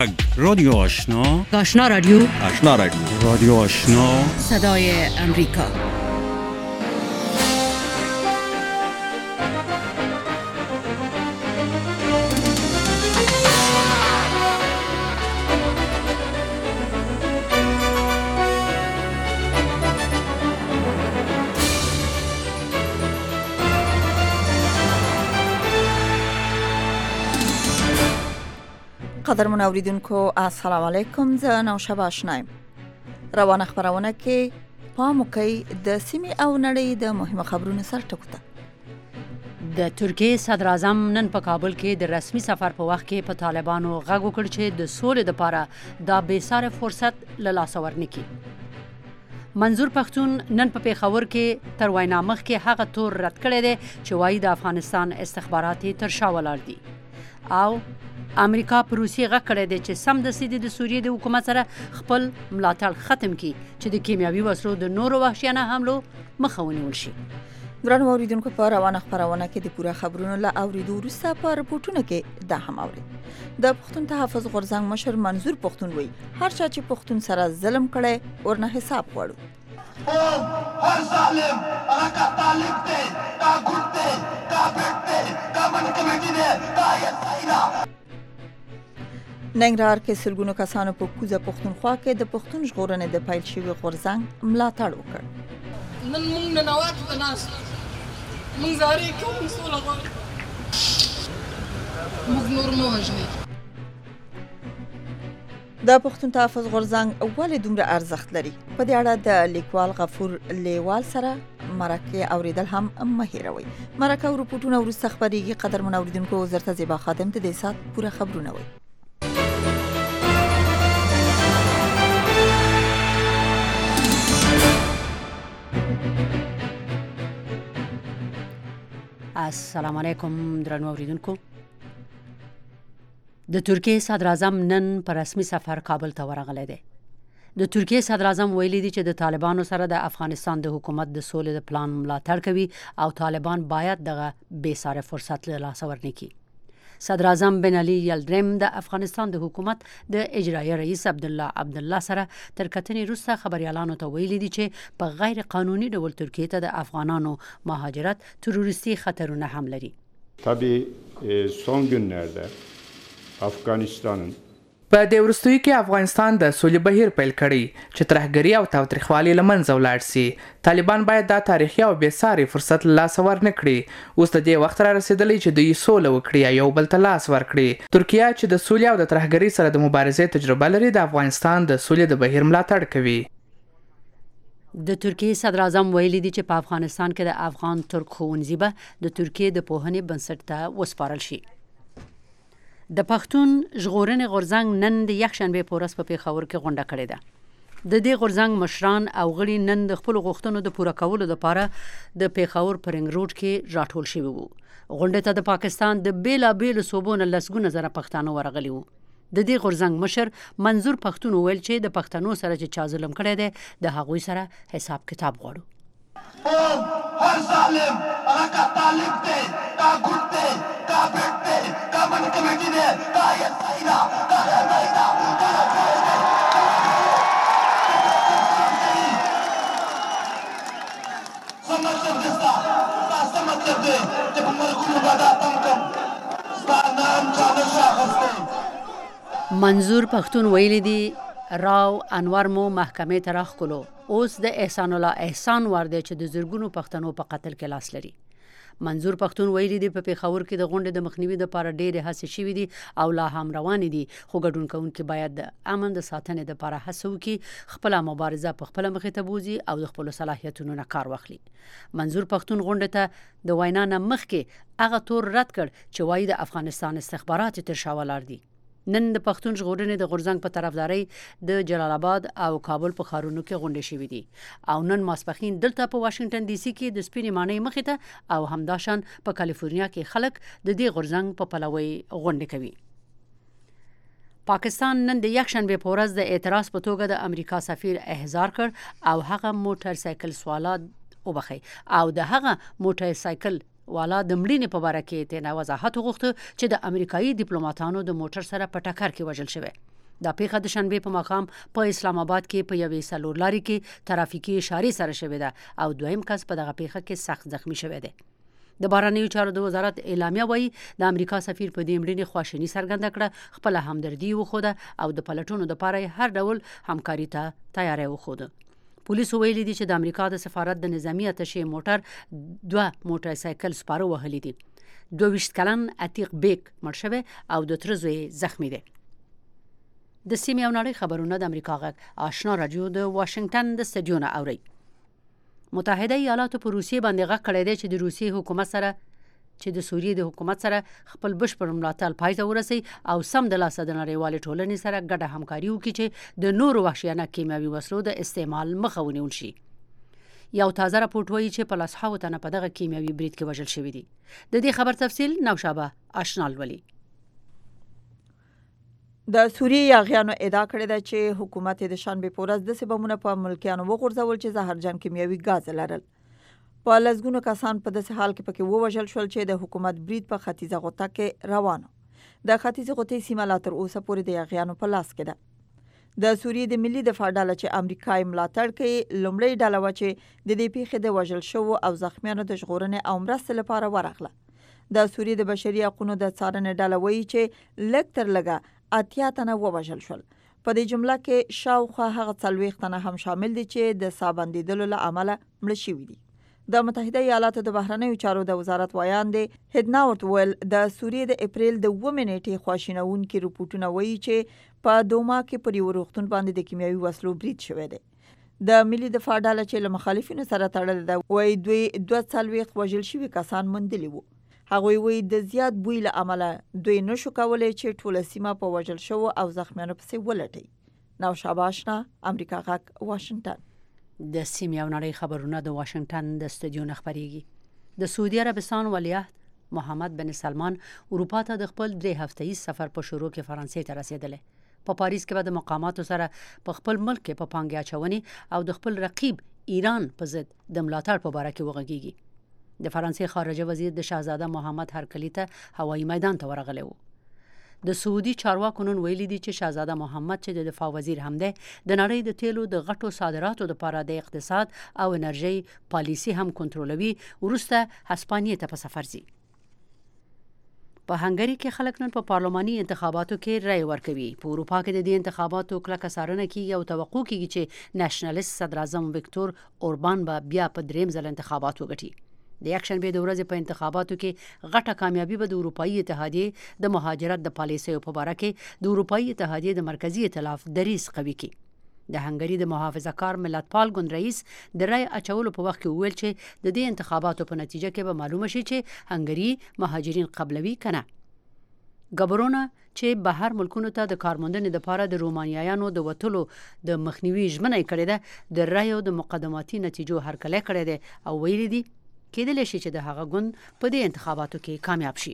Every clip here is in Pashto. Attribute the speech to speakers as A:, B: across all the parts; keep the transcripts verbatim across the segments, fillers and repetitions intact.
A: رادیو آشنا،
B: آشنا رادیو،
C: آشنا رادیو،
A: رادیو آشنا،
B: صدای امریکا.
D: قدرمن اوریدونکو السلام علیکم. زه نوشب آشنایم. روانه خبرونه کې پام وکړئ د سیمې او نړۍ د مهمو خبرونو سر ټکو ته.
B: د ترکیې صدر اعظم نن په کابل کې د رسمي سفر په وخت کې په طالبانو غږ وکړ چې د سولې لپاره دا بېساره فرصت له لاسه ورنکړي. منظور پښتون نن په پیښور کې تر وینا مخکې هغه تور رد کړی دی چې وایي د افغانستان استخبارات تر شا ولاړ دي او امریکا پر روسیې غږ کړی دی چې سمدستي د سوریې د حکومت سره خپل ملاتړ ختم کړي چې د کیمیاوي وسلو د نورو وحشیانه حملو مخه ونیول شي.
D: ګرانو اوریدونکو په روانه خبرونه کې د پوره خبرونو له اوریدو وروسته په رپورټونو کې دا هم اوري. د پښتون تحفظ غورځنګ مشر منظور پښتون وایي هر چا چې پښتون سره ظلم کړي ورنه حساب غواړو.
E: هر ظالم هغه کا طالب دی کا ګوت دی کا بیٹ دی کا من کمیټي دی کا یساینا.
D: ننګرهار کې سلګونو کسانو په کوزه پښتونخوا کې د پښتون ژغورنې د پیل شوي غورځنګ ملاتړ وکړ.
F: نن موږ ننواتو ته ناست موږ زارې کوو سوله غواړو موږ نور مه وژنئ.
D: د پښتون تحفظ غورځنګ ولې دومره ارزښت لري؟ په دې اړه د لیکوال غفور لیوال سره مرکه اوریدل هم مه هیروئ. مرکه او رپورټونه وروسته خپرېږي. قدرمن اوریدونکو زرته زیبا خادم ته د سات پوره خبرونه وایي.
B: السلام علیکم درنو اوریدونکو. د ترکیې صدر اعظم نن په رسمي سفر کابل ته ورغلی دی. د ترکیې صدر اعظم ویلي دی چې د طالبانو سره د افغانستان د حکومت د سولې د پلان ملاتړ کوي او طالبان باید دغه بېساره فرصت له لاسه ورنکړي. صدر اعظم بن علي یلدریم د افغانستان د حکومت د اجرایي رئیس عبدالله عبدالله سره تر کتنې وروسته خبریالانو ته ویلي دي چې په غیر قانوني ډول ترکیې ته د افغانانو مهاجرت تروریستی خطرونه هم لري.
G: Tabii e, son günlerde Afganistan'ın
H: په دې وروستیو کې افغانستان د سولې بهیر پیل کړی چې ترهګري او تاوتریخوالي له منځه ولاړ سي. طالبان باید دا تاریخي او بېساري فرصت له لاسه ورنکړي. اوس د دې وخت را رسېدلی چې دوی سوله وکړي او یو بل ته لاس ورکړي. ترکیه چې د سولې او د ترهګرۍ سره د مبارزې تجربه لري د افغانستان د سولې د بهیر ملاتړ کوي.
B: د ترکیې صدر اعظم ویلي دي چې په افغانستان کې د افغان ترک ښوونځي به د ترکیې د پوهنې بنسټ ته وسپارل شي. د پښتون ژغورنې غورځنګ نن د یکشنبې په ورځ په پیښور کې غونډه کړې ده. د دې غورځنګ مشران او غړي نن د خپلو غوښتنو د پوره کولو لپاره د پیښور په رنګ روډ کې راټول شوي وو. غونډې ته د پاکستان د بېلابېلو صوبو نه لسګونه زره پښتانه ورغلي وو. د دې غورځنګ مشر منظور پښتون وویل چې د پښتنو سره چې چا ظلم کړی دی د هغوی سره حساب کتاب غواړو.
E: هر ظالم هغه کا طالب دی کا ګوت دی کا بیٹ دی کا من کمیټي دی کا یساینا کا یساینا سمجھ دستا سمجھ دې چې په مرګونو باندې تم کوم ستا نام چا شاخسته.
B: منظور پښتون ویلي دی راو انور مو محکمې ته راخکلو. اوس د احسان الله احسان ور دی چې د زرګونو پښتنو په قتل کې لاس لري. منظور پښتون ویلي دی په پیښور کې د غونډې د مخنیوي لپاره ډېرې هڅې شوي دي او لا هم روانې دي، خو ګډون کوونکي باید د امن د ساتنې لپاره هڅه وکړي، خپله مبارزه په خپله مخې ته بوځي او د خپلو صلاحیتونو نه کار واخلي. منظور پښتون غونډې ته د وینا نه مخکې هغه تور رد کړ چې وایي د افغانستان استخبارات تر شا ولاړ دي. نن د پښتون ژغورنې د غورځنګ په طرفدارۍ د جلال آباد او کابل په ښارونو کې غونډې شوې دي او نن ماسپښین دلته په واشنګټن ډي سي کې د سپینې ماڼۍ مخې ته او همداشان په کالیفورنیا کې خلک د دې غورځنګ په پلوۍ غونډې کوي. پاکستان نن د یکشنبې په ورځ د اعتراض په توګه د امریکا سفیر احضار کړ او هغه موټر سایکل سوالات وبخي او د هغه موټر سایکل والا د مړینې په باره کې تینا وضاحت وغوښته چې د امریکایي ډیپلوماټانو د موټر سره په ټکر کې وژل شوی. دا پیښه د شنبې په ماښام په اسلام آباد کې په یوې څلور لارې کې ترافیکي اشارې سره شوې ده او دویم کس په دغه پیښه کې سخت زخمی شوی دی. د بهرنیو چارو د وزارت اعلامیه وایي د امریکا سفیر په دې مړینې خواشیني څرګنده کړه، خپله همدردي وښوده او د پلټونو دپاره یې هر ډول همکاري ته تیاری وښوده. پولیسو ویلي دي چې د امریکا د سفارت د نظامي اتشې موټر دوه موټر سایکل سپاره وهلي دي. دوه ویشت کلن عتیق بیک مړ شوی او د تره زوی زخمی دی. د سیمې او نړۍ خبرونه د امریکا غږ آشنا راډیو د واشنگټن د سټډیو نه اوري. متحده ایالاتو په روسیې باندې غږ کړی دی چې د روسیې حکومت سره چې د سوریې د حکومت سره خپل بشپړ ملاتړ پای ته ورسوي او سم د لاسه د نړیوالې ټولنې سره ګډه همکاري وکړي چې د نورو وحشیانه کیمیاوي وسلو د استعمال مخه ونیول شي. یو تازه راپورټ وایي چې په لسهاوو تنه په دغه کیمیاوي برید کې وژل شوي دي. د دې خبر تفصیل نوشابه آشنا لولي.
D: د سوریې یاغیانو ادعا کړې ده چې حکومت د شنبې په ورځ داسې بمونه په ملکیانو وغورځول چې زهرجن کیمیاوي ګاز لرل. په لسګونو کسان په داسې حال کې پکې ووژل شول چې د حکومت برید په ختیځه غوطه کې روان و. د ختیځې غوطې سیمه لا تر اوسه پورې د یاغیانو په لاس کې ده. د سوریې د ملي دفاع ډله چې امریکا یې ملاتړ کوي لومړۍ ډله وه چې د دې پیښې د وژل شوو او زخمیانو د ژغورنې او مرستې لپاره ورغله. د سوریې د بشري حقونو د څارنې ډله وایي چې لږ تر لږه اتیا تنه ووژل شول. په دې جمله کې شاوخوا هغه څلوېښت تنه هم شامل دي چې د ساه بندېدلو له امله مړه شوي دي. د متحده ایالاتو د بهرنیو چارو د وزارت ویان دی هدناورت ویل د سوریې د اپریل د اوومې نیټې خواشینونکي رپورټونه وایي چې په دوما کې پر یو روغتون باندې د کیمیاوي وسلو برید شوی دی. د ملي دفاع ډله چې له مخالفینو سره تړلې ده وایي دوی دوه څلوېښت وژل شوي کسان موندلي وو. هغوی وایي د زیات بوی له امله دوی نشو کولی چې ټوله سیمه په وژل شوو او زخمیانو پسې ولټي. نوشابه آشنا، امریکا غږ، واشنګټن.
B: د سیمې او نړۍ خبرونه د واشنګټن د سټډیو نه خپریږي. د سعودي عربستان ولیعهد محمد بن سلمان اروپا ته د خپل درې هفتهیز سفر په شروع کې فرانسې ته رسېدلی. په پاریس کې به د مقاماتو سره په خپل ملک کې په پانګې اچونې او د خپل رقیب ایران په ضد د ملاتړ په باره کې وغږیږي. د فرانسې خارجه وزیر د شاهزاده محمد هرکلی ته هوایي میدان ته ورغلی و. د سعودي چارواکو نن ویلي دي چې شاهزاده محمد چې د دفاع وزیر هم دی د نړۍ د تیلو د غټو صادراتو لپاره د اقتصاد او انرژي پالیسي هم کنټرولوي، وروسته هسپانیې ته په سفر ځي. په هنګري کې خلک نن په پارلماني انتخاباتو کې رای ورکوي. په اروپا کې د دې انتخاباتو کلکه څارنه کیږي او توقع کیږي چې نېشنلست صدر اعظم وکتور اوربان به بیا په دریم ځل انتخابات وګټي. د یکشنبې د ورځې په انتخاباتو کې غټه کامیابي به د اروپایي اتحادیې د مهاجرت د پالیسیو په باره کې د اروپایي اتحادیې د مرکزی ائتلاف دریځ قوي کړي. د هنګري د محافظه کار ملتپال ګوند رئیس د رای اچولو په وخت کې وویل چې د دې انتخاباتو په نتیجه کې به معلومه شي چې هنګري مهاجرین قبلوي کنه. ګبرونه چې بهر ملکونو ته د کارموندنې لپاره د رومانیایانو د وټلو د مخنیوي ژمنه کړې ده، د رایو د مقدماتي نتیجو هرکلی کړی دی او ویلي دي کېدلی شي چې د هغه ګوند په دې انتخاباتو کې کامیاب شي.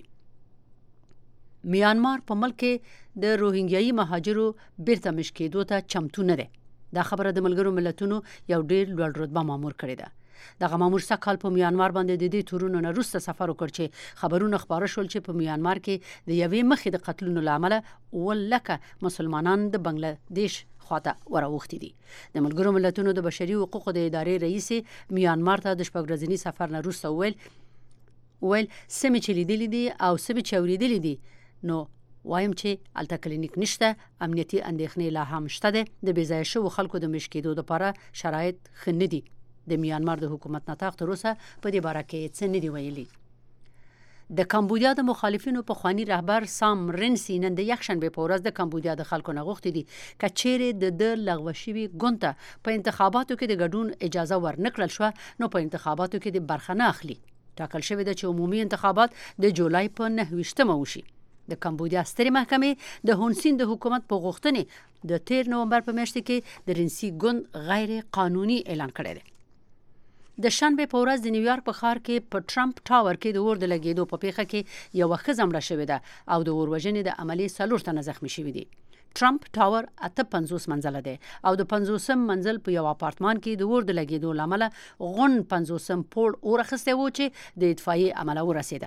B: میانمار په ملک کې د روهینګیایي مهاجرو بیرته مش کېدو ته چمتو نه دی. دا خبره د ملګرو ملتونو یو ډېر لوړ رتبه مامور کړې ده. دغه مامور سږ کال په میانمار باندې د دې تورونو نه وروسته سفر وکړ چې خبرونه خپاره شول چې په میانمار کې د یوې مخې د قتلونو له امله اووه لکه مسلمانان د بنګلادیش خواته وراوښتي دي. د ملګرو ملتونو د بشري حقوقو د ادارې رئیس میانمار ته د شپږ ورځني سفر نه وروسته وویل ویل سمې چې لیدلي دي او سمې چې اورېدلي دي نو وایم چې هلته کلینیک نشته، امنیتي اندېښنې لا هم شته دی، د بې ځایه شوو خلکو د مش کېدو لپاره شرایط ښه نه دي. د میانمار د حکومت نطاق تر اوسه په دې باره کې څه نه دي ویلي. د کمبودیا د مخالفینو پخوانی رهبر سام رینسي نن د یکشنبې په ورځ د کمبودیا د خلکو نه غوښتي دي که چیرې د د لغوه شوي ګوند ته په انتخاباتو کې د ګډون اجازه ورنکړل شوه نو په انتخاباتو کې د برخه نه اخلي. ټاکل شوی ده چې عمومي انتخابات د جولای په نهه ویشتمه وشي. د کمبودیا سترې محکمې د هونسین د حکومت په غوښتنې د تیر نومبر په میاشت کې د رینسي ګوند غیر قانوني اعلان کړی دی. د شنبې په ورځ د نیویارک په ښار کې په ټرمپ ټاور کې د اور د لګېدو په پیښه کې یوه ښځه مړه شوې ده او د اور وژنې د عملې څلور تنه زخمي شوي دي. ټرمپ ټاور اته پنځوس منزله دی او د پنځوسم منزل په یو اپارتمان کې د اور د لګېدو له امله غون پنځوسم پوړ اور اخیستی و چې د اطفایې عمله ورسېده.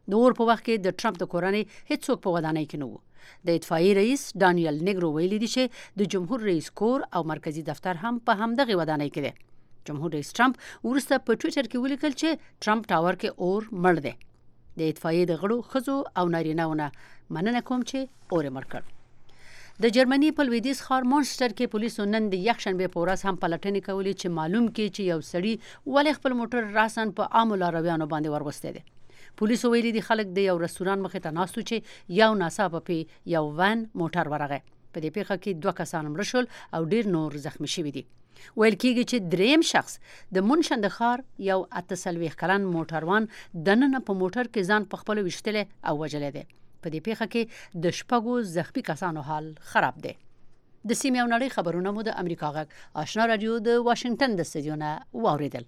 B: د اور په وخت کې د ټرمپ د کورنۍ هیڅوک په ودانۍ کې نه وو. د اطفائیې رئیس ډانیل نیګرو ویلي دي چې د جمهور رئیس کور او مرکزی دفتر هم په همدغه ودانۍ کې دی. جمهور رئیس ټرمپ ورسته په ټوئیټر کې ولیکل چې ټرمپ ټاور کې اور مړ دی. د اطفائیې د غړو ښځو او نارینه‌ونه مننه کوم چې اور مړ کړ. د جرمني په لویدیځ ښار مونسټر کې پولیسو نن د یکشنبې په ورځ هم پلټنې کولې چې معلوم کړي چې یو سړي ولې خپل موټر راسن په عامو لارویانو باندې ورغوستی دی. پولیسو ویلي دي خلک د یو رستوران مخې ته ناستو چې یو ناڅاپه پې یو وان موټر ورغی. په دې پیښه کې دوه کسان مړه شول او ډیر نور زخمی شوي دي. ویل کېږي چې دریم شخص د مونشن د ښار یو اته څلوېښت کلن موټروان دننه په موټر کې ځان په خپله ویشتلی او وژلی دی. په دې پیښه کې د شپږو زخمی کسانو حال خراب دی. د سیمې او نړۍ خبرونه مو د امریکا غږ آشنا رادیو د واشنگټن د استودیو نه واورېدل.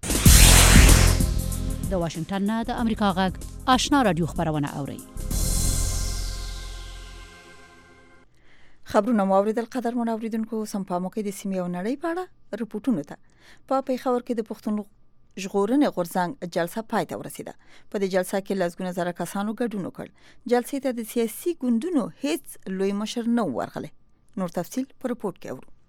B: د واشنگټن نه د امریکا غږ آشنا رادیو خبرونه اورئ.
D: خبرونه مو اوریدل قدرمن اوریدونکو. سم په موقع د سیمې او نړۍ په اړه رپورټونه ته په پیښور کې د پښتون ژغورنې غورځنګ جلسه پای ته ورسیده. په دې جلسه کې لسګونه زره کسانو ګډون وکړ. جلسې ته د سیاسي ګوندونو هیڅ لوی مشر نه ورغلی. نور تفصیل په رپورټ کې اورو.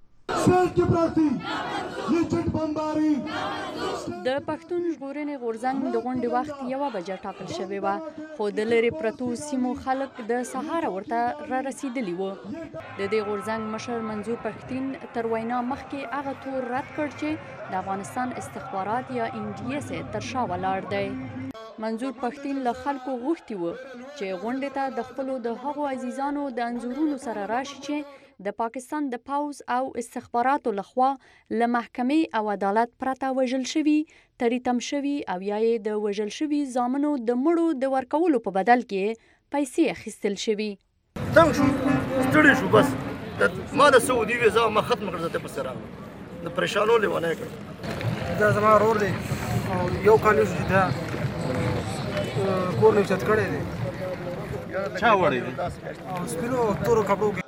C: د پښتون ژغورنې غورځنګ د غونډې وخت یوه بجه ټاکل شوې وه، خو د لرې پرتو سیمو خلک د سهاره ورته را رسیدلي وو. د دې غورځنګ مشر منظور پښتین تر وینا مخکې هغه تور رد کړ چې د افغانستان استخبارات یا ان ډي اس تر شا ولاړ دی. منظور پښتین له خلکو غوښتي وو چې غونډې ته د خپلو د هغو عزیزانو د انځورونو سره راشي چې د پاکستان د پوز او استخباراتو لخوا له محکمې او عدالت پرته وژل شوي، تریتم شوي او یا یې د وژل شوي زامنو د مړو د ورکولو په بدل کې پیسې اخیستل شوي.
I: تنګ شو، ستړي شو، بس ما د سعودي ویزا ما ختم کړه. ته په سره د پریشانو لیوانه کړ.
J: دا زما رور دی او یو کال شو دا کور نه چت کړی دی.
I: چا وړی دی؟
J: سپینو تورو کپړو کې.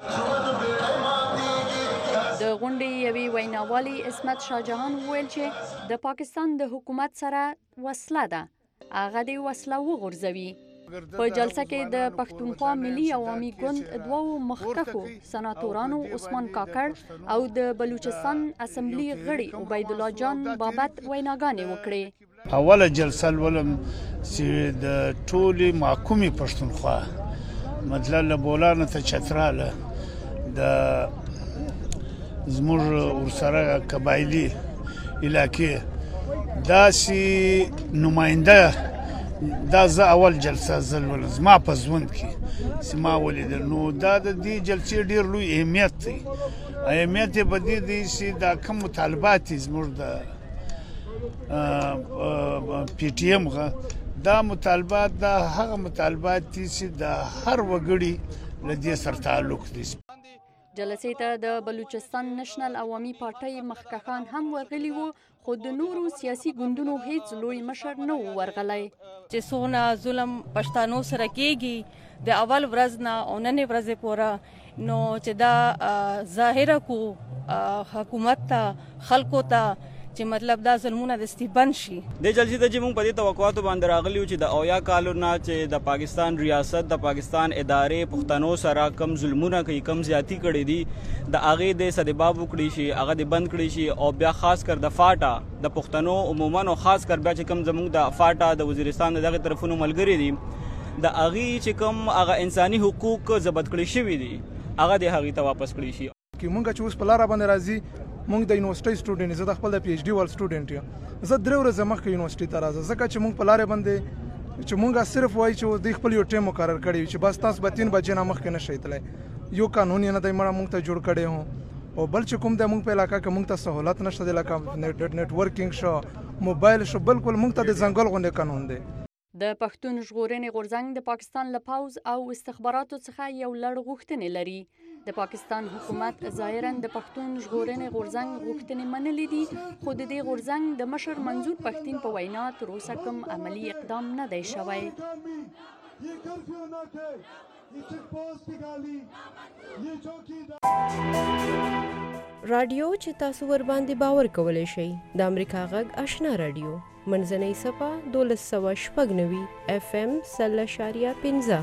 C: د غونډې یوې ویناوالې عصمت شاه جهان وویل چې د پاکستان د حکومت سره وسله ده، هغه دې وسله وغورځوي. په جلسه کې د پښتونخوا ملي عوامي ګوند دوو مخکښو سناتورانو عثمان کاکړ او د بلوچستان اسمبلی غړي عبید الله جان بابت ویناګانې وکړې.
K: اوله جلسه ولم چې د ټولې محکومې پښتونخوا مطلب له بولانه ته چتراله د زموږ ورسره قبایلي علاقې داسې نماینده دا زه اول جلسه زل ولم زما په ژوند کې چې ما ولیدل. نو دا د دې جلسې ډېر لوی اهمیت دی. اهمیت یې په دې دی چې دا کوم مطالبات زموږ د پی ټي ایم دا مطالبات دا هغه مطالبات دي چې د هر وګړي له دې سره تعلق دي.
C: جلسې ته د بلوچستان نشنل عوامي پارټۍ مخکښان هم ورغلي وو، خو د نورو سیاسي ګوندونو هیڅ لوی مشر نه و ورغلی.
L: چې څونه ظلم پښتانو سره کېږي د اول ورځ نه او نننۍ ورځې پورې، نو چې دا ظاهره کو حکومت ته خلکو ته چې مطلب دا ظلمونه د استیبن شي.
M: د جلسې ته چې موږ په دې توقعاتو باندې راغلي وو چې د اویا کالو نه چې د پاکستان ریاست د پاکستان ادارې پښتنو سره کم ظلمونه کوي، کم زیاتی کړي دي، د هغې د سدباب وکړي شي، هغه د بند کړي شي. او بیا خاص کر د فاټا د پښتنو عموما او خاص کر بیا چې کم زموږ د فاټا د وزیرستان دغه طرفونو ملګري دي، د هغې چې کم هغه انساني حقوق ضبط کړي شوي دي هغه د هغې ته واپس کړي شي.
J: که مونږ چې اوس په لاره باندې راځي، مونږ د یونیورسيټي سټوډنټ، زه د خپل د پی ایچ ډي ول سټوډنټ یم. زه درې ورځې مخکې یونیورسيټي ته راځم ځکه چې مونږ په لارې باندې چې مونږ صرف وایي چې دوی خپل یو ټیم مقرر کړی وي چې بس تاسو به تین بجې نه مخکې نشئ تللی. یو قانون یې نه دی مړه مونږ ته جوړ کړی هو، او بل چې کوم دی مونږ په علاقه کې مونږ ته سهولت نشته دی، لکه نیټ ورکینګ شو، موبایل شو، بالکل مونږ ته د ځنګل غوندې قانون دی.
C: د پښتون ژغورنې غورځنګ د پاکستان له پوز او استخباراتو څخه یو لړ غوښتنې لري. د پاکستان حکومت ظاهراً د پښتون ژغورنې غورځنګ غوښتنې منلې دي، خو د دې غورځنګ د مشر منظور پښتین په وینا تر اوسه کوم عملی اقدام نه دی شوی.
N: رادیو چې تاسو ور باندې باور کولای شئ د امریکا غږ آشنا رادیو منځنۍ صفه دولس سوه شپږ نوي اف ام سل اشاریه پنځه.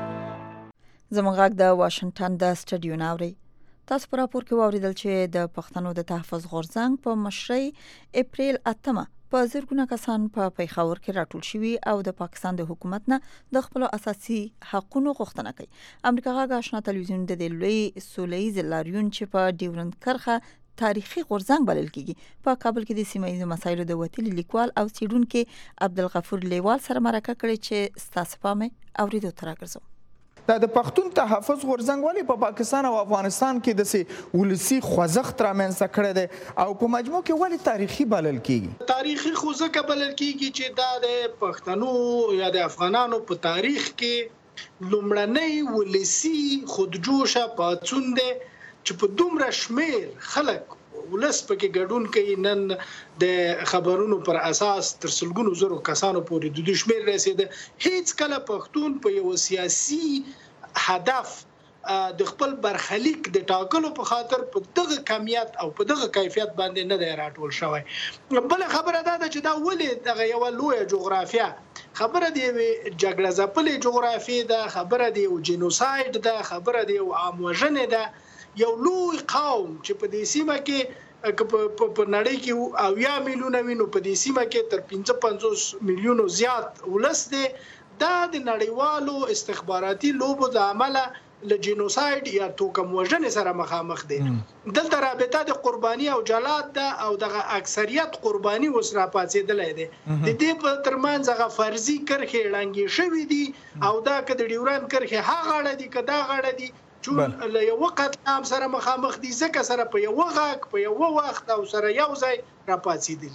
D: زموږ غږ د واشنگټن د سټډیو ناوري. تاسو پر راپور کې واوریدل چې د پښتنو د تحفظ غورځنګ په مشرۍ اپریل اتمه په زرګونه کسان په پیښور کې راټول شوي او د پاکستان د حکومت نه د خپل اساسي حقوقو غوښتنه کوي. امریکا غږ آشنا تلویزیون د لوی سولهییز لاریون چې په ډیورند کرښه تاریخي غورځنګ بلل کیږي په کابل کې د سیمایي مسایلو د وتلي لیکوال او څېړونکو عبدالغفور لیوال سره مرکه کړې چې ستاسو په مې اوریدو تر راګرځو.
O: دا د پښتون تحفظ غورځنګ ولې په پاکستان او افغانستان کې د سي ولسی خوځښت رامنځته کړی دی او په مجموع کې ولې تاریخي بلل کیږي؟
P: تاریخي خوځښت بلل کیږي چې دا د پښتنو یا د افغانانو په تاریخ کې لومړنی ولسی خودجوشه پاڅون دی چې په دومره شمیر خلک ولس پکې ګډون کوي. نن د خبرونو پر اساس تر سلګونو زرو کسانو پورې د دوی شمیر رسیده. هیڅ کله پښتون په یو سیاسي هدف د خپل برخلیک د ټاکلو په خاطر په دغه کمیت او په دغه کیفیت باندې نه دی راټول شوی. بل خبره دا ده چې دا ولې دغه یو لوی جغرافیه خبره دی جګړه ځپلې جغرافیه ده، خبره دی یو جنوساید ده، خبره دی یو عام وژنې ده. یو لوی قوم چې په دې سیمه کې په نړۍ کې اویا میلیونه وینو، په دې سیمه کې تر پنځه پنځوس میلیونو زیات ولس دی. دا د نړیوالو استخباراتي لوبو د عمله له جنوساید یا توکم وژنې سره مخامخ دی. دلته رابطه د قرباني او جلاد ده او دغه اکثریت قرباني اوس را پاتېدلی دی. د دې په ترمنځ هغه فرضي کرښې ړنګې شوي دي او دا که د ډیورند کرښې ها غاړه دي که دا غاړه دي چون له یو وخت هم سره مخامخ دي ځکه سره په یو غاک په یو وخت او سره یو ځای را پاتېدلی.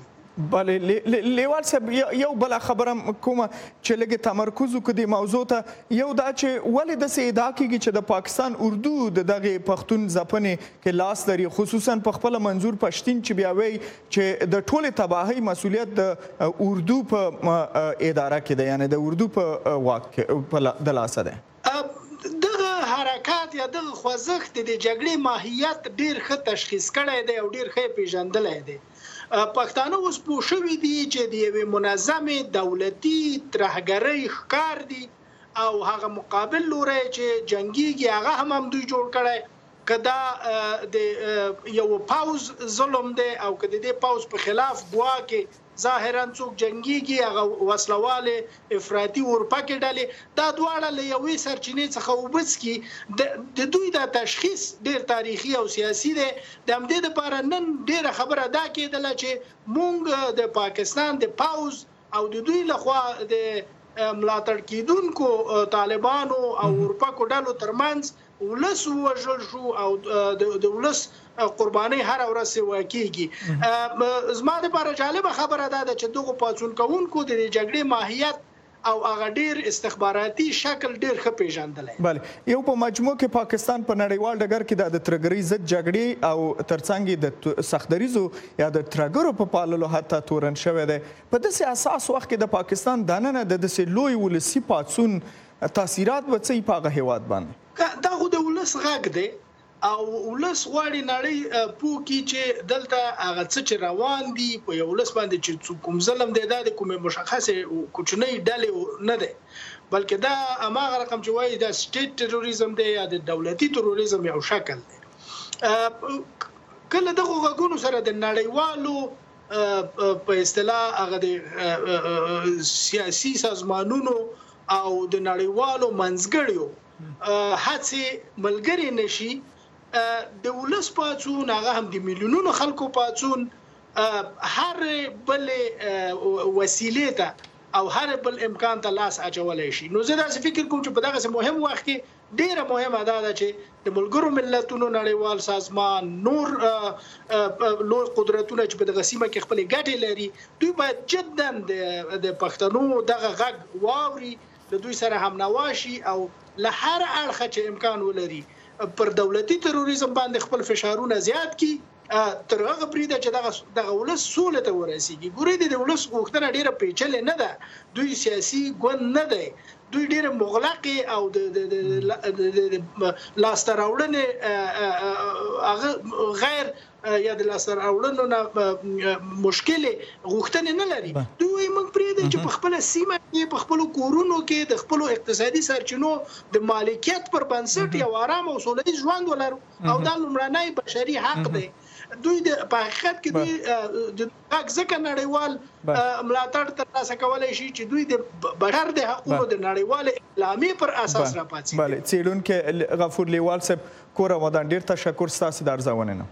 O: بله لیوال صاحب یو بل خبره کومه چې لږ تمرکز وکړي د موضوع ته یو دا چې ولې داسې ادعا کیږي چې د پاکستان اردو د دغه پښتون ځپنې کې لاس لري، خصوصا په خپل منظور پښتون چې بیا وایي چې د ټولې تباهۍ مسؤلیت د اردو په اداره کې دی، یعنی د اردو په واک کې د لاسه دی.
P: دغه حرکات یا دغه خوځښت د جګړې ماهیت ډیر ښه تشخیص کړی دی او ډیر ښه پیژندلی دی. پښتانه اوس پوه شوي دي چې د یوې منظمې دولتي ترهګرۍ ښکار دي او هغه مقابل لوری چې جنګیږي هغه هم هم دوی جوړ کړی. که دا د یو پاوز ظلم دی او که د دې پاوز په خلاف ګواکې ظاهرا څوک جنګیږي هغه وسلواله افراطي اورپکې ډلې دا دواړه له یوې سرچینې څخه وبڅکي. د دوی دا تشخیص ډیر تاریخي او سیاسي دی. د همدې دپاره نن ډیره خبره دا کېدله چې مونږ د پاکستان د پاوز او د دوی لخوا د ملاتړ کیدونکو طالبانو او اورپکو ډلو ترمنځ ولس وژل شو او د ولس قرباني هر ورځ سوا کیږي. زما لپاره جالبه خبره ده چې دغه پاڅون کوونکو د جګړې ماهیت او هغه ډیر استخباراتي شکل ډیر ښه پیژندلی.
O: بله یو په مجموع کې پاکستان په نړیوال ډګر کې د ترهګرۍ ضد جګړې او ترڅنګ د سختدریزو یا د ترهګرو په پاللو حتی تورن شوی دی. په داسې اساس وخت کې د پاکستان دننه د داسې لوی ولسي پاڅون تاثیرات به څه په هغه هیواد باندې؟
P: دا خو د ولس غږ دی او ولس غواړي نړۍ پوه کړي چې دلته هغه څه چې روان دي په یو ولس باندې چې کوم ظلم دی دا د کومې مشخصې کوچنۍ ډلې نه دی، بلکې دا هماغه رقم چې وایي دا سټیټ تروریزم دی یا د دولتي تروریزم یو شکل دی. کله دغه غږونو سره د نړیوالو په اصطلاح هغه د سیاسي سازمانونو او د نړیوالو منځګړیو هڅې ملګري نشي. د ولس پاڅون هغه هم د میلیونونو خلکو پاڅون هر بل وسیلې ته او هر بل امکان ته لاس اچولی شي. نو زه داسې فکر کوم چې په دغسې مهم وخت کې ډیره مهمه دا ده چې د ملګرو ملتونو نړیوال سازمان نور لوی قدرتونه چې په دغه سیمه کې خپلې ګټې لري دوی باید جدا د پښتنو دغه غږ واوري، د دوی سره همنوا شي او له هر اړخه چې امکان ولري پر دولتي تروریزم باندې خپل فشارونه زیات کی تر هغه پرېده چې دغه دغه ولس سولې ته ورسیږي. ګورې د ولس غوښتنه ډیره پیچلې نه ده، دوی سیاسي ګوند نه دی، دوی ډېر مغلق او د لاسته راوړنې هغه غیر یا د لاسته راوړنو نه مشکل غوښتنې نه لري. دوی موږ پرېږدي چې په خپل سیمه کې په خپل کورونو کې د خپل اقتصادي سرچینو د مالکیت پر بنسټ یو آرام او سوله ییز ژوند ولرو او دا لومړنی بشري حق دی. دوی په حقیقت کې دوی د حق ځکه نړیوال ملاتړ ترلاسه کولی شي چې دوی د بشر د حقونو د نړیوال اعلامیې پر اساس راپاڅېږي.
O: بله څېړونکی غفور لیوال صاحب کور رمضان ډېر تشکر ستاسو د ارزونې نه.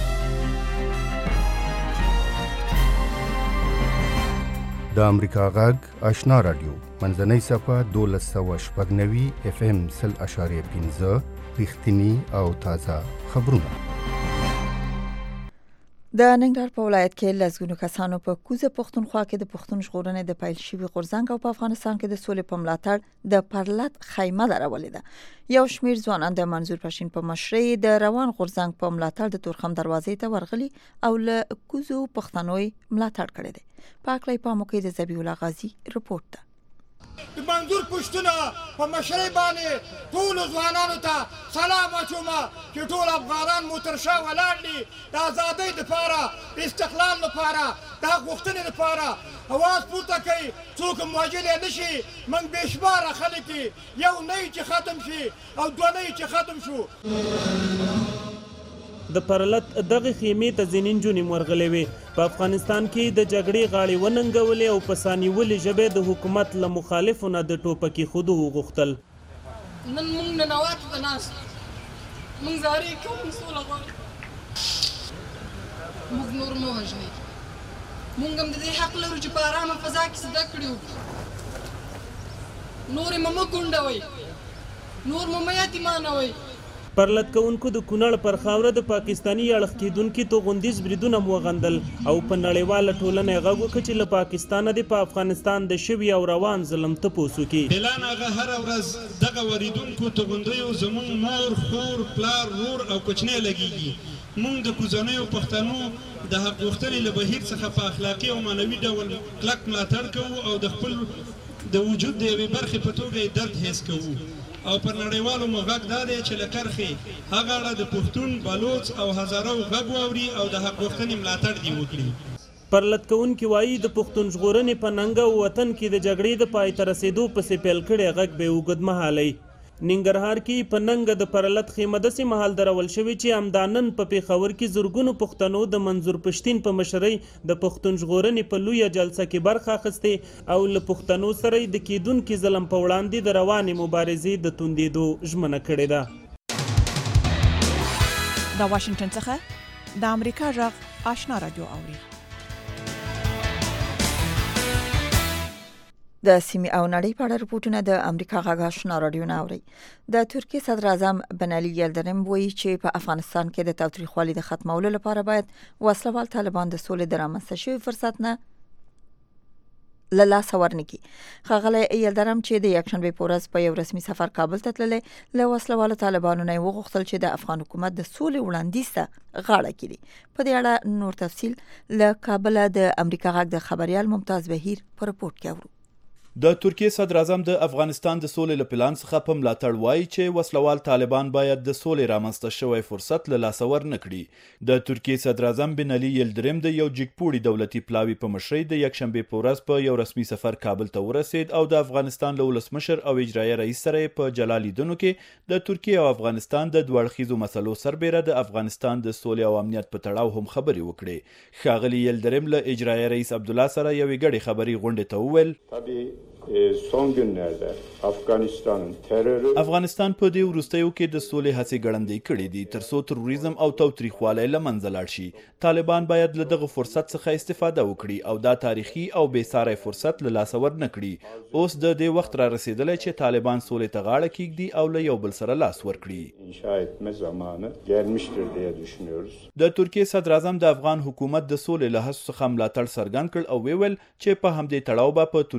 Q: د امریکا غږ آشنا رادیو منځنۍ صفحه دولس سوه شپږ نوي اف ام سل اشاریه پنځه رښتیني او تازه خبرونه.
D: د ننګرهار په ولایت کې لسګونو کسانو په کوزه پښتونخوا کې د پښتون ژغورنې د پیل شوي غورځنګ او په افغانستان کې د سولې په ملاتړ د پرلت خیمه درولې ده. یو شمېر ځوانان د منظور پښتین په مشرۍ د روان غورځنګ په ملاتړ د تورخم دروازې ته ورغلي او له کوزو پښتنوي ملاتړ کړی دی. په اکلای پامو کې د ذبیح الله غازي رپورټ ده.
F: د منظور پښتونه په مشرۍ باندې ټول ځوانانو ته سلام اچوم چې ټول افغانان مو تر شا ولاړ دي د ازادۍ لپاره د استقلال لپاره د حق غوښتنې لپاره اواز پورته کوي. څوک موجودی نه شي. موږ بې شماره خلک یو نه چې ختم شي او دوه نه چې ختم شو.
R: د پرلت دغه خیمې ته ځینې نجونې ورغلې وې. په افغانستان کې د جګړې غاړې وننګولې او په سانیولې ژبې د حکومت له مخالفو نه د ټوپکې خودو وغوښتل.
F: نن موږ ننواتو ته ناست موږ زارۍ کوو، موږ سوله غواړو. موږ نور مه وژنئ. موږ هم د دې حق لرو چې په ارامه فضا کې زده کړې وکړو. نور یې مه ګونډوئ، نور مو مه یتیمانوئ.
R: پرلت کوونکو د کونړ پر خاوره د پاکستاني اړخ کېدونکي توغندیز بریدونه وغندل او په نړیواله ټولنه یې غږ وکړ چې له پاکستانه د په افغانستان د شوي او روان ظلم تپوس وکړي.
S: اعلان هغه هره ورځ دغه وریدونکو توغندیو زموږ مور خور پلار رور او کوچنی لګیږي. موږ د کوزنیو پښتنو د حق غوښتنې له بهیر څخه په اخلاقي او معنوي ډول کلک ملاتړ کوو او د خپل د وجود د یوې برخې په توګه یې درد حس کوو. او پر نړیوالو مو غږ دا دی چې له کرښې هغه اړه د پښتون بلوچ او هزارو غږ واوري او د حق غوښتنې ملاتړ دې وکړي.
R: پرلت کوونکي وایي د پښتون ژغورنې په ننګه او وطن کې د جګړې د پای ته رسېدو پسې پیل کړی غږ به اوږدمهالی. ننګرهار کې په ننګه د پرلت خیمه داسې مهال درول شوې چې همدا نن په پېښور کې زرګونو پښتنو د منظور پښتین په مشرۍ د پښتون ژغورنې په لویه جلسه کې برخه اخیستې او له پښتنو سره د کېدونکي ظلم په وړاندې د روانې مبارزې د توندېدو ژمنه کړې ده.
T: د واشنګټن څخه د امریکا غږ آشنا رادیو اوري.
D: د سیمې او نړۍ په اړه رپورټونه د امریکا غږ آشنا رادیو نه اوري. د ترکیې صدر اعظم بن علي یلدرم وایي چې په افغانستان کې د تاوتریخوالي د ختمولو لپاره باید وسلوال طالبان د سولې د رامنځته شوي فرصت نه له لاسه ورنکړي. ښاغلی یلدرم چې د یکشنبې په ورځ په یو رسمي سفر کابل ته تللی له وسلوالو طالبانو نه یې وغوښتل چې د افغان حکومت د سولې وړاندیز ته غاړه کړي. په دې اړه نور تفصیل له کابله د امریکا غږ د خبریال ممتاز بهیر په رپورټ کې اورو.
U: د ترکیې صدر اعظم د افغانستان د سولې له پلان څخه په ملاتړ وایي چې وسلوال طالبان باید د سولې رامنځته شوی فرصت له لاسه ورنکړي. د ترکیې صدر اعظم بن علي یلدرم د یو جګپوړي دولتي پلاوي په مشرۍ د یکشنبې په ورځ په یو رسمي سفر کابل ته ورسېد او د افغانستان له ولسمشر او اجرایه رئیس سره په جلا لیدنو کې د ترکیې او افغانستان د دوه اړخیزو مسلو سربېره د افغانستان د سولې او امنیت په تړاو هم خبرې وکړې. ښاغلي یلدرم له اجرایه رئیس عبدالله سره یوې ګډې خبري غونډې ته وویل
G: son günlerde Afganistan'ın terörü
U: افغانستان په دې وروستیو کې د سولې هڅې ګړندۍ کړې دي ترڅو تروریزم او تاوتریخوالی له منځه لاړ شي. طالبان باید له دغه فرصت څخه استفاده وکړي او دا تاریخي او بې ساری فرصت له لاسه ورنکړي. اوس د دې وخت را رسېدلی چې طالبان سولې ته غاړه کیږدي او له یو بل سره لاس ورکړي.
G: inşa etme zamanı gelmiştir diye düşünüyoruz.
U: د ترکیې صدر اعظم د افغان حکومت د سولې له هڅو څخه ملاتړ څرګند کړ او ویل چې په همدې تړاو به په ترکیه کې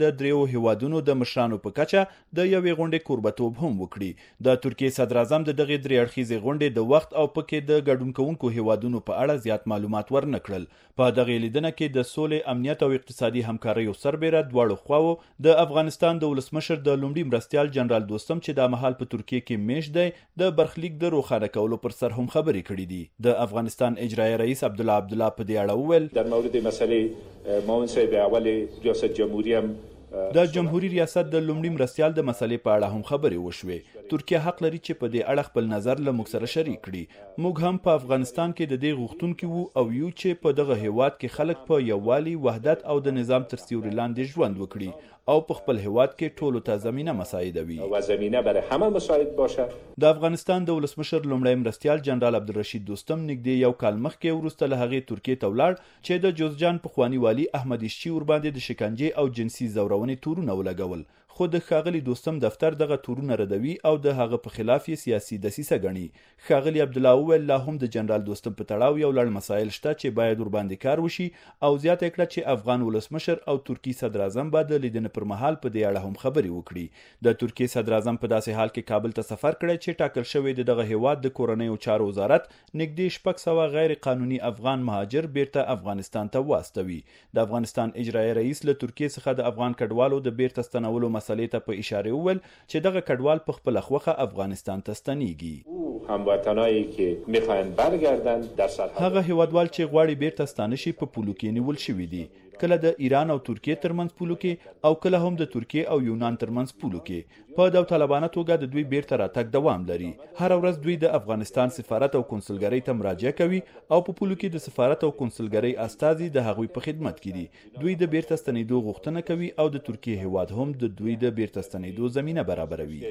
U: د دریو هیوادونو د مشرانو په کچه د یوې غونډې کوربتوب هم وکړي. د ترکیې صدر اعظم د دغې درې اړخیزې غونډې د وخت او پکې د ګډون کوونکو هیوادونو په اړه زیات معلومات ورنکړل. په دغې لیدنه کې د سولې، امنیت او اقتصادي همکاریو سربیره دواړو خواوو د افغانستان د ولسمشر د لومړي مرستیال جنرال دوستم چې د مهال په ترکیې کې میشت دی د برخلیک د روښانه کولو پر سر هم خبرې کړې دي. د افغانستان اجرایي رئیس عبدالله عبدالله په دې اړه وویل
G: در مورد مسئله معاون صاحب اول ریاست جمهوری هم
U: د جمهوریت ریاست د لومړي مرستیال د مسلې په اړه هم خبرې وشوې. ترکیه حق لري چې په دې اړه خپل نظر له موږ سره شریک کړي. موږ هم په افغانستان کې د دې غوښتونکي وو او یو چې په دغه هیواد کې خلک په یووالي، وحدت او د نظام تر سیوري لاندې ژوند وکړي او په خپل هیواد کې ټولو ته زمینه مساعده وي
G: و زمینه برای همه مساعد باشه.
U: د افغانستان د ولسمشر لومړی مرستیال جنرال عبدالرشید دوستم نږدې یو کال مخکې وروسته له هغې ترکیې ته ولاړ چې د جوزجان پخواني والي احمد اشچي ورباندې د شکنجې او جنسي زورونې تورونه ولګول. خو د ښاغلي دوستم دفتر دغه تورونه ردوي او د هغه په خلاف یې سیاسي دسیسه ګڼي. ښاغلي عبدالله وویل لا هم د جنرال دوستم په تړاو یو لړ مسایل شته چې باید ورباندې کار وشي او زیاته کړه چې افغان ولسمشر او ترکیې صدر اعظم به د لیدنې پر مهال په دې اړه هم خبرې وکړي. د ترکیې صدر اعظم په داسې حال کې کابل ته سفر کړی چې ټاکل شوی د دغه هیواد د کورنیو چارو وزارت نږدې شپږ سوه غیر قانوني افغان مهاجر بیرته افغانستان ته واستوي. د افغانستان اجرایي رئیس له ترکیې څخه د افغان کډوالو د بیرته ستنولو مسلې ته په اشاره وویل چې دغه کډوال په خپله خوښه افغانستان ته ستنیږي.
G: هموطنایی که میخواین برگردن در سرحد
U: هغه هیوادوال چې غواړي بیرته ستانه شي په پولو کې نیول شوي دي، کله د ایران او ترکیې ترمنځ پولو کې او کله هم د ترکیې او یونان ترمنځ پولو کې. په داوطلبانه توګه د دوی بیرته راتګ دوام لري. هر ورځ دوی د افغانستان سفارت او کنسولګرۍ ته مراجعه کوي او په پولو کې د سفارت او کنسولګرۍ استازي د هغوی په خدمت کې دي. دوی د بیرته ستنېدو غوښتنه کوي او د ترکیې هیواد هم د دوی د بیرته ستنېدو زمینه برابروي.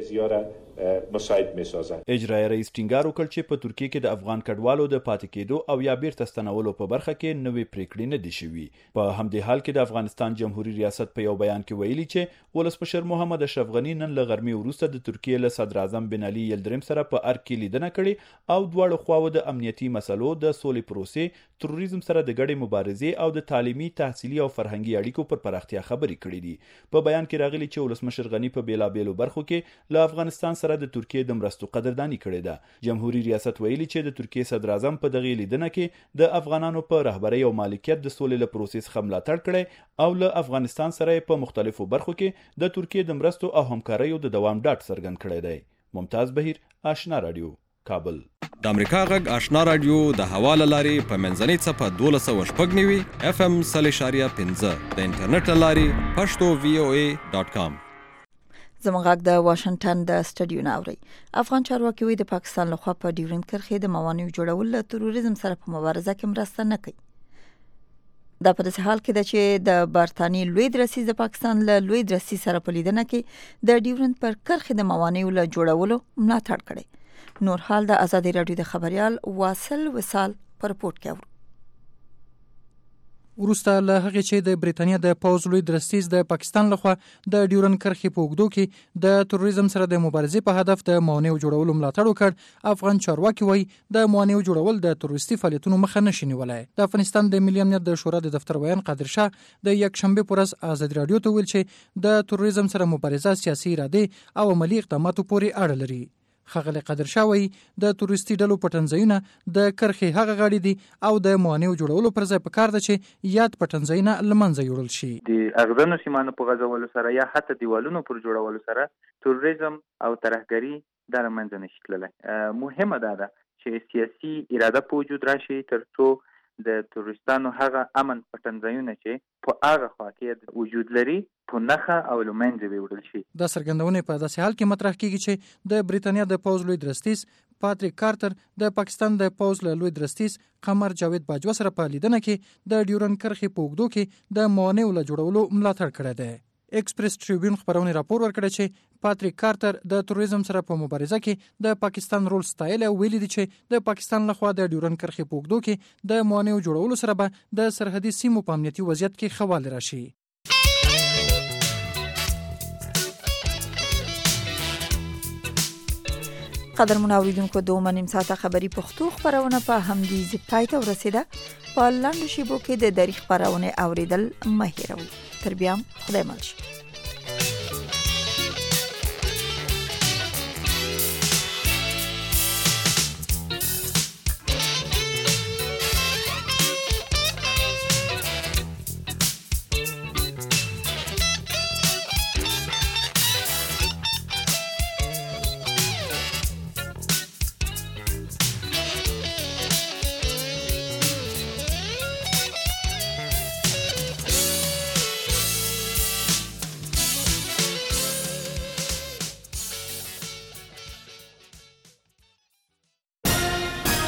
U: اجرایي رئیس ټینګار وکړ چې په ترکیې کې د افغان کډوالو د پاتې کېدو او یا بیرته ستنولو په برخه کې نوې پریکړې نه دي شوي. په همدې حال کې د افغانستان جمهوریت ریاست په یو بیان کې ویلي چې ولسمشر محمد اشرف غني نن له غرمې وروسته د ترکیې له صدر اعظم بن علي یلدریم سره په ارګ کې لیدنه کړې او دواړو خواوو د امنیتي مسلو، د سولې پروسې، تروریزم سره د ګډې مبارزې او د تعلیمي، تحصیلي او فرهنګي اړیکو پر پراختیا خبرې کړې دي. په بیان کې راغلي چې ولسمشر غني په بیلابیلو برخو کې له افغانستان سره د ترکیې د مرستو قدرداني کړې ده. جمهوریت ریاست ویلي چې د ترکیې صدر اعظم په دغې لیدنه کې د افغانانو په رهبرۍ او مالکیت د سولې له پروسې څخه ملاتړ کړی او له افغانستان سره په مختلفو برخو کې د ترکیې د مرستو او همکاریو د دوام ډاډ څرګند کړی دی. ممتاز بهیر، آشنا رادیو، کابل.
A: د امریکا غږ آشنا رادیو د هوا له لارې په منځنۍ څپه دولس سوه شپږ نوي اف ام سل اشاریه پنځه د انټرنیټ له لارې پښتو وی او ای ډاټ کام.
D: زموږ غږ د واشنگټن د سټډیو نه اوري. افغان چارواکي وایي د پاکستان لخوا په ډیورنډ کرښې د موانعو جوړول له تروریزم سره په مبارزه کې مرسته نه کوي. دا په داسې حال کې ده چې د برطانیې لوی درسیز د پاکستان له لوی درسیز سره په لیدنه کې د ډیورنډ پر کرښې د موانعو له جوړولو ملاتړ کړی. نور حال د ازادي راډیو د خبريال واصل وصال پر رپورټ کې اورو.
V: وروسته له هغې چې د بریتانیا د پوځ لوی درستیز د پاکستان لخوا د ډیورنډ کرښې په اوږدو کې د تروریزم سره د مبارزې په هدف د موانعو جوړولو ملاتړ وکړ، افغان چارواکي وایي د موانعو جوړول د تروریستي فعالیتونو مخه نشي نیولی. د افغانستان د ملي امنیت د شورا د دفتر ویان قادر شاه د یکشنبې په ورځ ازادي راډیو ته ویل چې د تروریزم سره مبارزه سیاسي ارادې او عملي اقداماتو پورې اړه لري. ښاغلی قادر شاه وایي د تروریستي ډلو پټنځایونه د کرښې هغه غاړې دي او د موانعو جوړولو پر ځای پکار ده چې یاد پټنځایونه له منځه یوړل شي.
W: د اغزنو سیمانو په غځولو سره یا حتی دیوالونو پر جوړولو سره تروریزم او ترهګري دا له منځه نشي تللی. مهمه دا ده چې سیاسي اراده په وجود راشي تر څو د تروریستانو هغه امن پټنځایونه چې په هغه خوا کې وجود لري په نښه او له منځه ویوړل شي.
V: دا څرګندونې په داسې حال کې مطرح کیږي چې د بریتانیا د پوځ لوی درستیز پاتریک کارتر د پاکستان د پوځ له لوی درستیز قمر جاوید باجوه سره په لیدنه کې د ډیورنډ کرښې په اوږدو کې د موانعو له جوړولو ملاتړ کړی دی. ایکسپریس ټریبیون خبرونه راپور ورکړی چې پاتریک کارتر د تروریزم سره په مبارزه کې د پاکستان رول ستایل او ویلي دي چې د پاکستان لخوا د ډیورنډ کرښې په اوږدو کې د موانعو جوړولو سره به د سرحدي سیمو په امنیتي وضعیت کې ښه والی راشي.
D: قدرمن اوریدونکو دوه نیم ساعته خبری پښتو خبرونه په همدې ځای ته ورسیده. په لاندې شیبو کې د تاریخ خبرونه اوریدل مه هیروئ. تر بیا خدای مل شي.